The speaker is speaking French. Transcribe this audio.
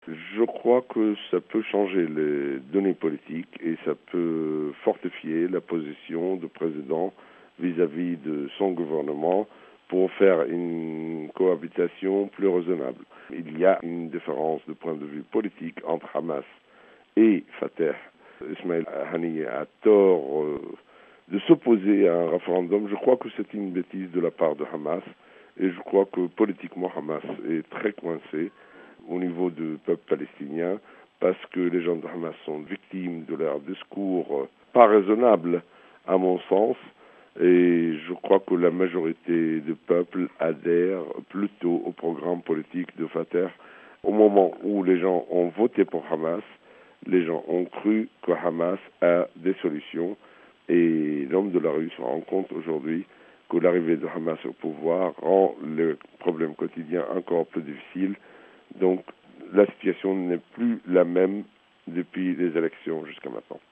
Je crois que ça peut changer les données politiques et ça peut fortifier la position du président vis-à-vis de son gouvernement pour faire une cohabitation plus raisonnable. Il y a une différence de point de vue politique entre Hamas et Fatah. Ismail Haniyeh a tort de s'opposer à un référendum. Je crois que c'est une bêtise de la part de Hamas et je crois que politiquement Hamas est très coincé au niveau du peuple palestinien parce que les gens de Hamas sont victimes de leur discours pas raisonnable à mon sens et je crois que la majorité du peuple adhère plutôt au programme politique de Fatah. Au moment où les gens ont voté pour Hamas, les gens ont cru que Hamas a des solutions et l'homme de la rue se rend compte aujourd'hui que l'arrivée de Hamas au pouvoir rend le problème quotidien encore plus difficile. Donc la situation n'est plus la même depuis les élections jusqu'à maintenant.